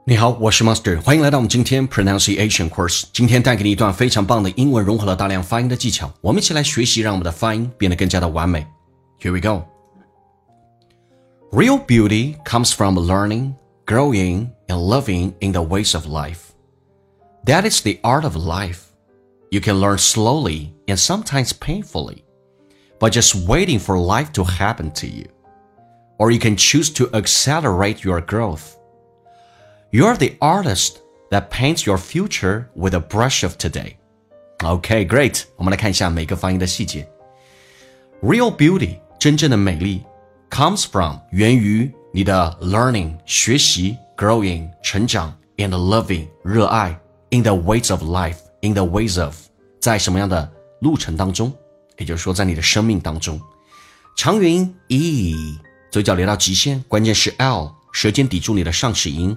你好，我是 Master， 欢迎来到我们今天 Pronunciation Course。今天带给你一段非常棒的英文，融合了大量发音的技巧，我们一起来学习，让我们的发音变得更加的完美。Here we go. Real beauty comes from learning, growing, and loving in the ways of life. That is the art of life. You can learn slowly and sometimes painfully, by just waiting for life to happen to you. Or you can choose to accelerate your growth.You're the artist that paints your future with a brush of today. Okay, great. 我们来看一下每个发音的细节。Real beauty, 真正的美丽 comes from 源于你的 learning 学习 growing 成长 and loving 热爱 in the ways of life in the ways of 在什么样的路程当中，也就是说在你的生命当中。长元音 e 嘴角连到极限，关键是 l 舌尖抵住你的上齿音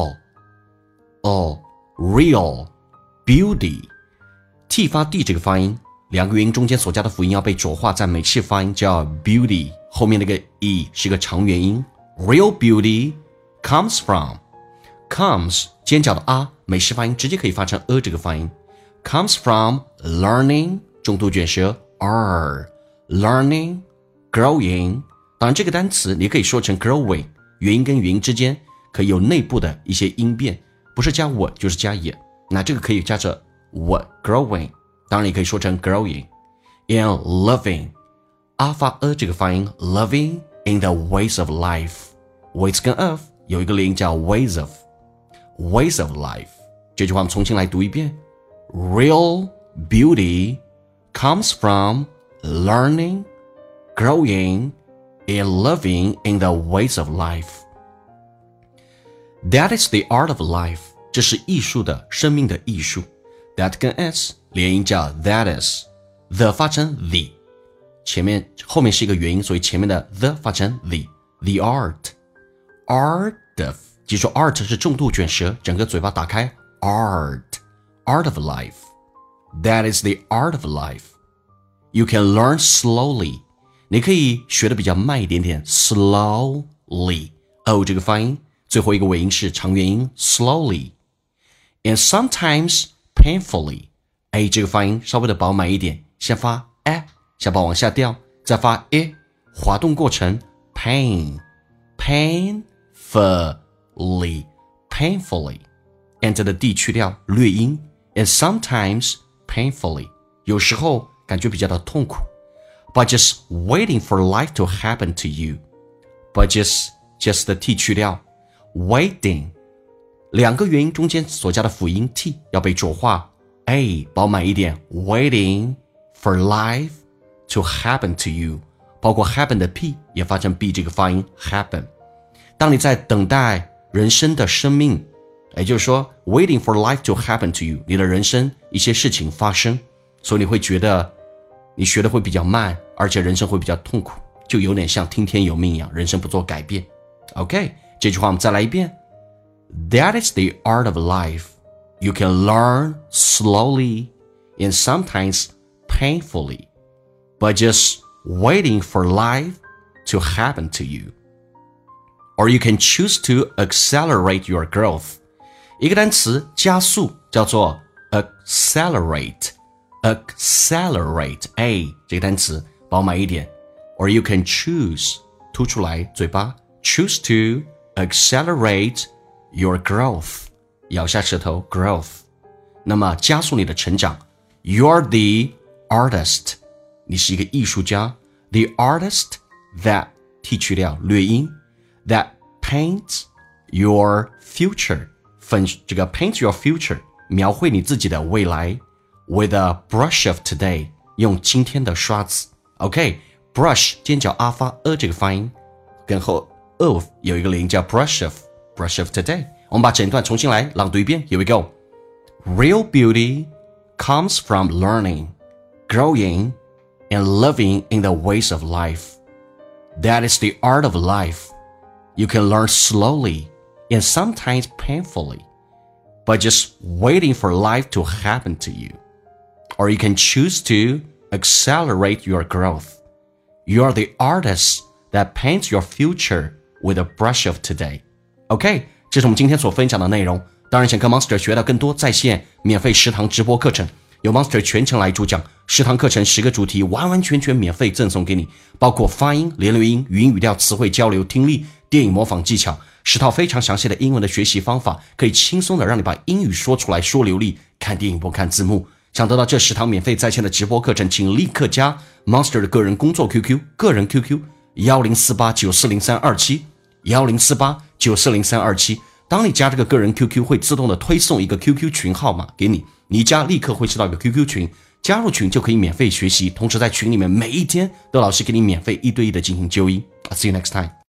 real beauty t 发 d 这个发音，两个元音中间所加的辅音要被浊化，在美式发音叫 beauty， 后面那个 e 是个长元音。Real beauty comes from comes 尖角的 a 美式发音直接可以发成这个发音 comes from learning 重度卷舌 r learning growing， 当然这个单词你可以说成 growing， 元音跟元音之间可以有内部的一些音变，不是加我就是加也，那这个可以加着我 growing， 当然也可以说成 growing and loving 阿发这个发音 loving in the ways of life， ways 跟 of 有一个连音叫 ways of life。 这句话我们重新来读一遍。 Real beauty comes from learning, growing and loving in the ways of life.That is the art of life. 这是艺术的，生命的艺术。That 跟 s 连音叫 that is， the 发成 the， 后面是一个元音，所以前面的 the 发成 the art of， 记住 art 是重度卷舌，整个嘴巴打开 art of life. That is the art of life. You can learn slowly. 你可以学得比较慢一点点 slowly 这个发音最后一个尾音是长元音 slowly and sometimes painfully， 这个发音稍微的饱滿一點，先發下巴往下掉，再發滑動過程 painfully and 的 d 去掉略音 and sometimes painfully 有時候感覺比較的痛苦 but just waiting for life to happen to you but just 的 t 去掉Waiting 两个元音中间所加的辅音 t 要被浊化 a 饱满一点 Waiting for life to happen to you 包括 happen 的 p 也发成 b 这个发音 happen。 当你在等待人生的生命，也就是说 Waiting for life to happen to you 你的人生一些事情发生，所以你会觉得你学的会比较慢，而且人生会比较痛苦，就有点像听天由命一样，人生不做改变。 OK，这句话我们再来一遍。 That is the art of life. You can learn slowly and sometimes painfully, but just waiting for life to happen to you. Or you can choose to accelerate your growth. 一个单词加速叫做 accelerate 这个单词饱满一点。 Or you can choose 凸出来嘴巴choose to accelerate your growth 咬下舌头 growth， 那么加速你的成长。 You're the artist 你是一个艺术家 The artist that t 去掉略音 that paints your future 这个 paint your future 描绘你自己的未来 with a brush of today 用今天的刷子。 OK， brush 尖角阿发这个发音跟后of 有一个连音叫 brush of today。 我们把整段重新来朗读一遍。 Here we go. Real beauty comes from learning, growing, and loving in the ways of life. That is the art of life. You can learn slowly and sometimes painfully, but just waiting for life to happen to you. Or you can choose to accelerate your growth. You are the artist that paints your future with a brush of today. OK， 这是我们今天所分享的内容。当然想跟 Monster 学到更多在线免费10堂直播课程，由 Monster 全程来主讲，10堂课程10个主题完完全全免费赠送给你，包括发音、连留音、语音语调、词汇交流、听力、电影模仿技巧，10套非常详细的英文的学习方法，可以轻松的让你把英语说出来，说流利，看电影不看字幕。想得到这10堂免费在线的直播课程，请立刻加 Monster 的个人工作 QQ， 个人 QQ 1048940327 1048940327。当你加这个个人 QQ， 会自动的推送一个 QQ 群号码给你，你一加立刻会收到一个 QQ 群，加入群就可以免费学习，同时在群里面每一天都有老师给你免费1对1的进行纠音。I'll see you next time.